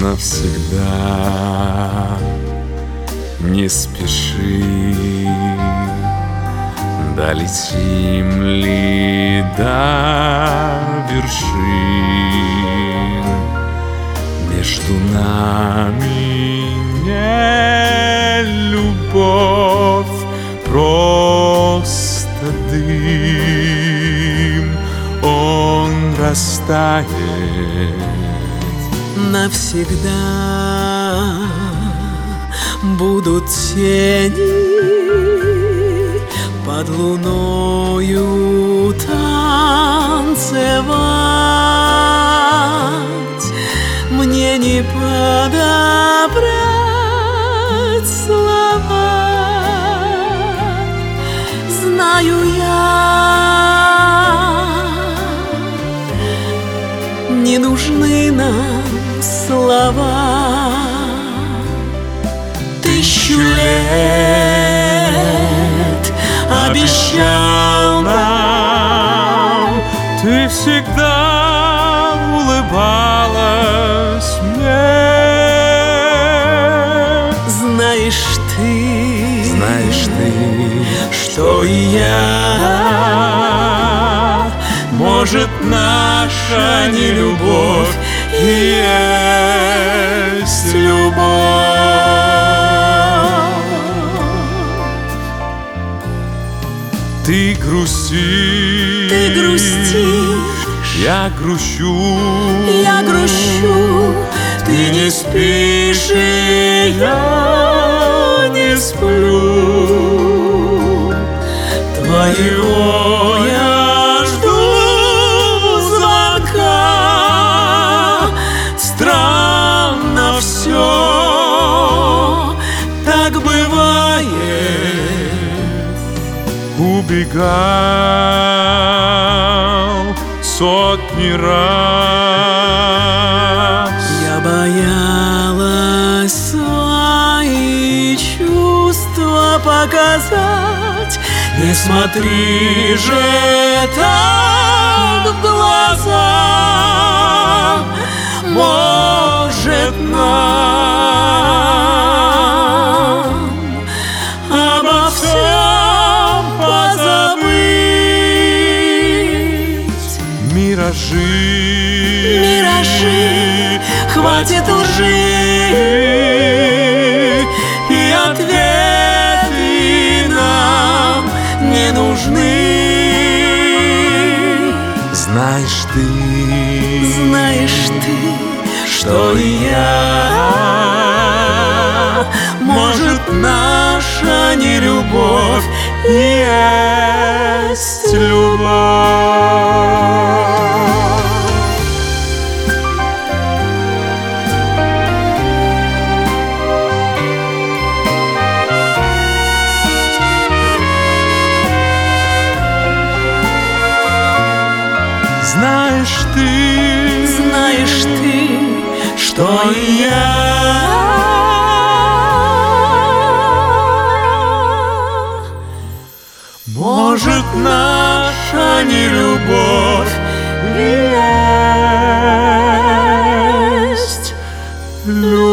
навсегда. Не спеши, долетим ли до вершин. Между нами не любовь, просто дым. Он растает навсегда. Будут тени под луною танцевать. Мне не подобрать слова, знаю я, не нужны нам слова. 1000 лет обещал нам, ты всегда улыбалась мне. Знаешь ты, что и я, может, наша нелюбовь и есть любовь. Ты грустишь, я грущу, ты не спишь, и я не сплю. Твоего я жду звонка. Странно все, так бывает. Убегал сотни раз. Я боялась свои чувства показать. Не смотри же так в глаза. Может, нам обо всем позабыть. Миражи, хватит лжи, и ответы нам не нужны. Знаешь ты, что и я, может, наша нелюбовь и есть любовь. Знаешь ты, что и я, может, наша нелюбовь и есть любовь.